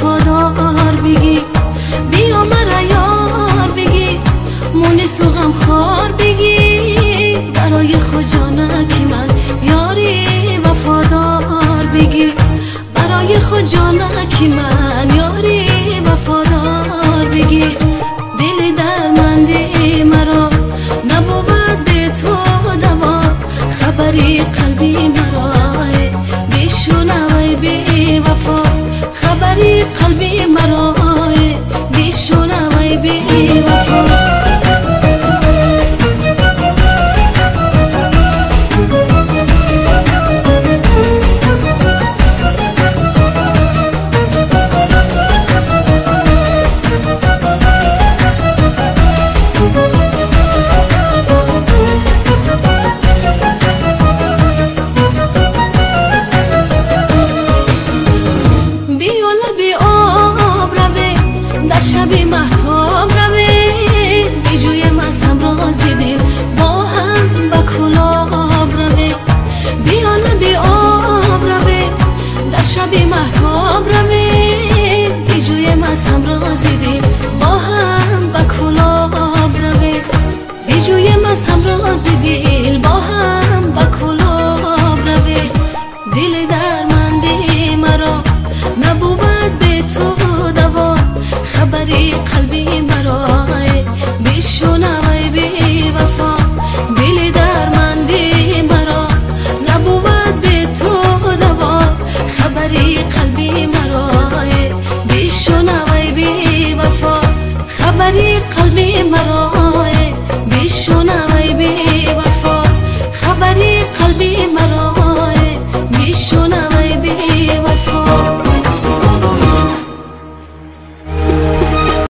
وفادار بگی، بیا مرا یار بگی، مونس و غم خار بگی، برای خود جانک من یاری وفادار بگی، برای خود جانک من یاری وفادار بگی. دل درمنده مرا نبود به تو دوا، خبری قلبی مرا بشنوی بی وفا، خبری قلبی مرا بشنوی بی وفا. شب مهتاب روی بجویم از همراز دل، با هم به کلاب روی، بیا لب آب روی در شب مهتاب روی بجویم از همراز دل، با هم به کلاب روی، بجویم از همراز دل، با هم به کلاب روی. دل درمنده مرا نبود به تو دوا، خبری قلبی مرا بشنوی بی وفا، دل درمنده مرا نبود به تو دوا، خبری قلبی مرا بشنوی بی وفا، خبری قلبی مرا بشنوی بی وفا، خبری قلبی مرا